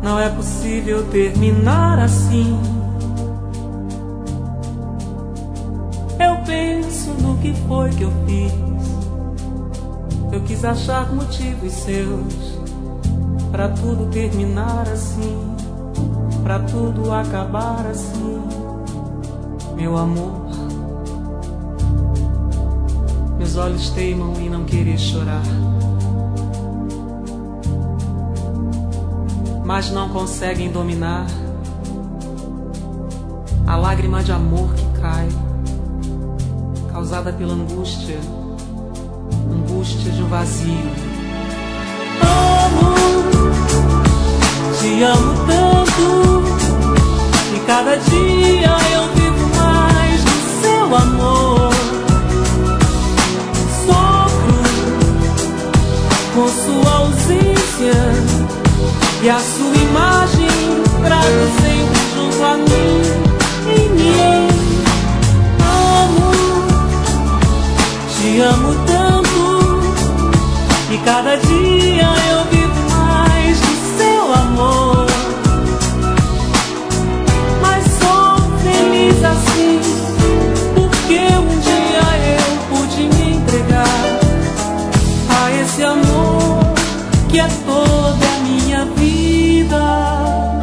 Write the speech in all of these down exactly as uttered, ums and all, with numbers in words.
Não é possível terminar assim. Eu penso no que foi que eu fiz. Eu quis achar motivos seus pra tudo terminar assim, pra tudo acabar assim. Meu amor, meus olhos teimam em não querer chorar, mas não conseguem dominar a lágrima de amor que cai, causada pela angústia, angústia de um vazio. Amo, te amo tanto, e cada dia eu vivo mais do seu amor. Sofro com sua ausência e a sua imagem trago sempre junto a mim, em mim. Amo, te amo tanto, e cada dia eu vivo mais do seu amor. Mas sou feliz assim, porque um dia eu pude me entregar a esse amor que é toda a minha vida.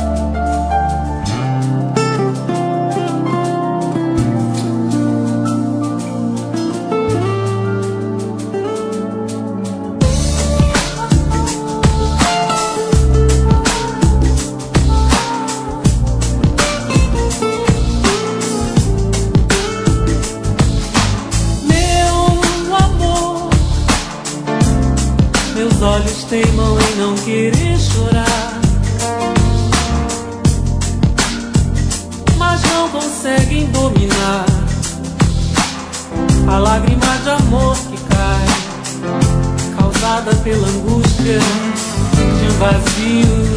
Meus olhos teimam em não querer chorar, mas não conseguem dominar a lágrima de amor que cai, causada pela angústia de um vazio.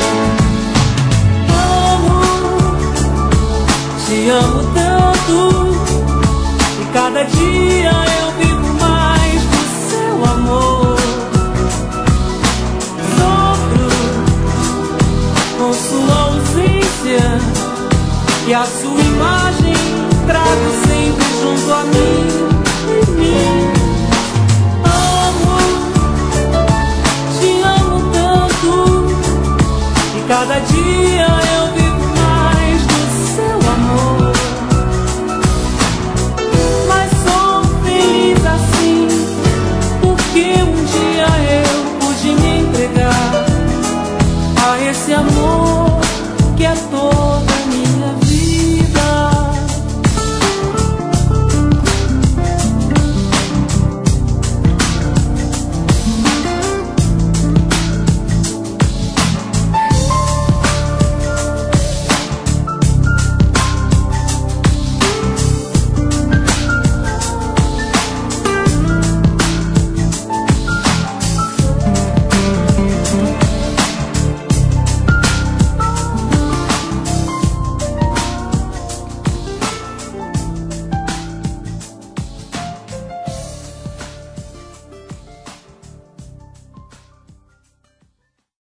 Amo, te amo tanto, e cada dia eu vivo mais do seu amor. Com sua ausência e a sua imagem trago sempre junto a mim, em mim. Amo, te amo tanto, e cada dia eu vivo mais do seu amor. Mas sou feliz assim, porque um dia eu pude me entregar a esse amor que é todo